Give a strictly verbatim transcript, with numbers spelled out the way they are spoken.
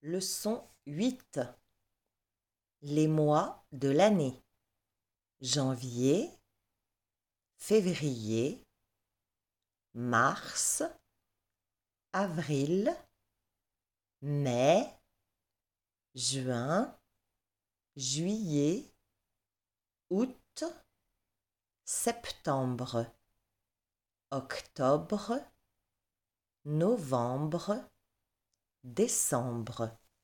Leçon huit. Les mois de l'année. Janvier, février, mars, avril, mai, juin, juillet, août, septembre, octobre, novembre, décembre.